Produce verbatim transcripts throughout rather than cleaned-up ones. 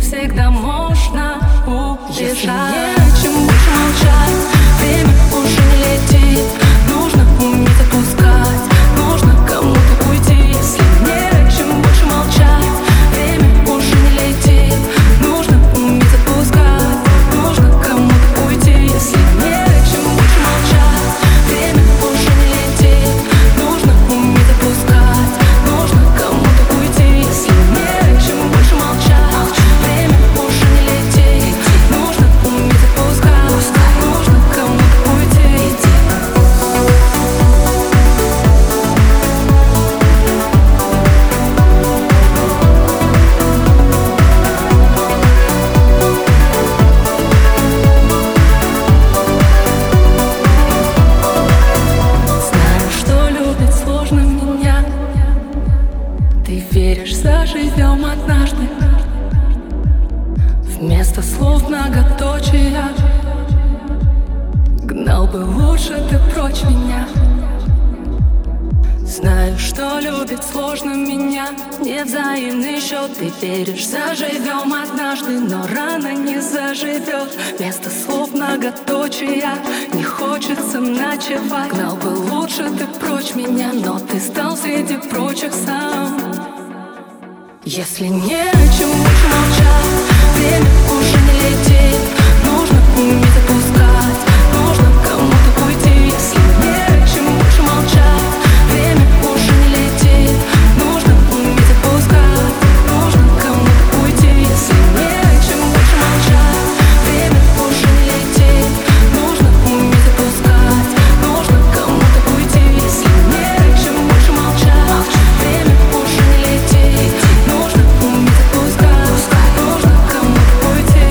всегда можно убежать. Если не о чем больше молчать, время уже не летит. Нужно уметь отпускать, нужно кому-то уйти. Если не о чем больше молчать, время уже не летит. Нужно уметь отпускать, нужно кому-то уйти. Если не о чем больше молчать, время уже не летит. Нужно уметь отпускать, нужно кому-то уйти. Если не о чем больше молчать, время уже не летит. Нужно уметь отпускать, нужно кому-то уйти. Знаю, что любить сложно меня. Ты веришь, заживем однажды. Вместо слов многоточия. Гнал бы лучше ты прочь меня. Знаю, что любить сложно меня. Невзаимный счет. Ты веришь, заживем однажды, но рано не заживет. Вместо слов многоточия. Не хочется ночевать. Гнал бы лучше ты прочь меня, но ты стал среди прочих сам. Если не о чем больше молчать, время уже не летит. Нужно уметь отпускать, нужно кому-то уйти. Если не о чем больше молчать, время уже не летит. Нужно уметь отпускать, нужно кому-то уйти. Если не о чем больше молчать, время уже не летит. Нужно уметь отпускать, нужно кому-то уйти. Если не о чем больше молчать, время уже не летит. Нужно уметь отпускать, нужно кому-то уйти.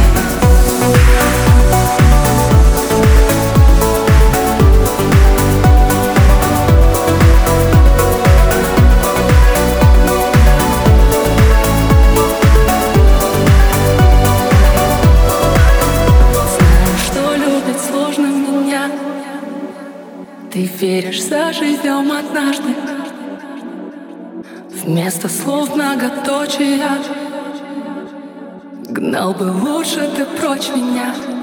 Знаю, что любить сложно меня. Ты веришь, заживем однажды. Вместо слов многоточия. Гнал бы лучше ты прочь меня.